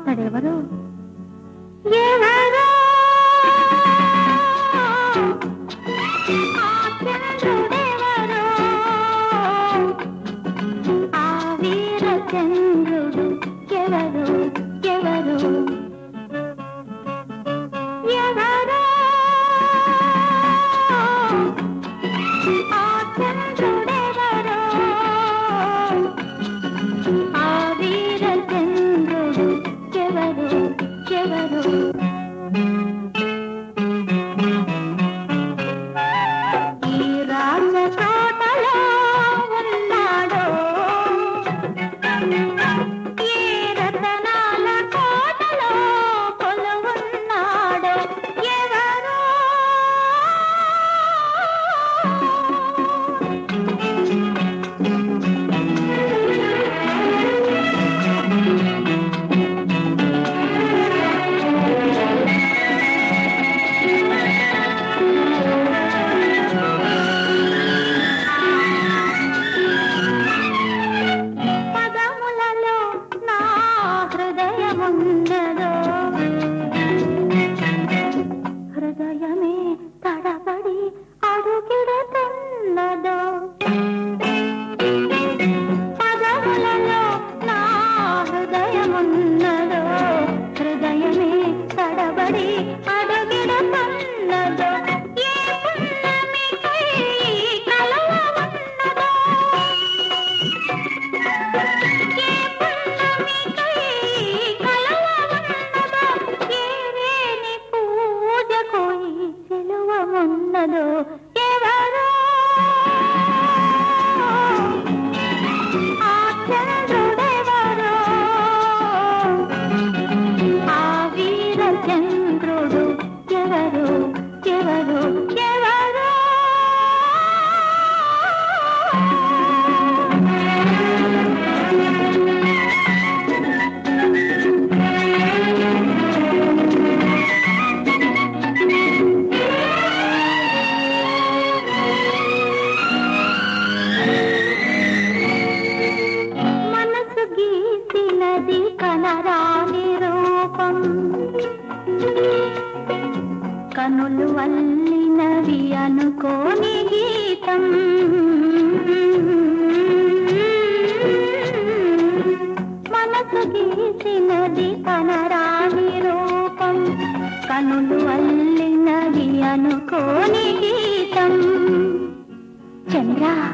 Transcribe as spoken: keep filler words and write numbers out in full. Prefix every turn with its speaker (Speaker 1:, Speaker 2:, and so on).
Speaker 1: అతడెవరు? ఎవరో ఆ చంద్రుడెవరో, ఆ వీర చంద్రుడు ఎవరు ఎవరు ఎవరో ఆ చంద్రుడెవరో, ఆ వీర చంద్రుడు ఎవరు ఎవరు ఈ రాజ తోటలో ఉన్నాడో, ఏ రతనాల కోటలో కొలువున్నాడో, ఎవరో పదములలో నా హృదయమున్నదో, హృదయమే తడబడి అడుగిడుతున్నదో, పదములలో నా హృదయమున్నదో, హృదయమే తడబడి అడుగిడుతున్నదో, ఏ పున్నమికై కలవ ఉన్నదో, ఏ పున్నమికై కలవ ఉన్నదో, ఏ రేని పూజకు ఈ సిలువమున్నదో, ఎవరో ఆ చంద్రుడెవరో, ఆ వీర చంద్రుడు ఎవరు ఎవరు ఎవరో మనసు గీసినది కనరాని రూపం, కనులు అల్లినవి అనుకోని గీతం, మనసు గీసినది కనరాని రూపం, కనులు అల్లినవి అనుకోని గీతం. చంద్ర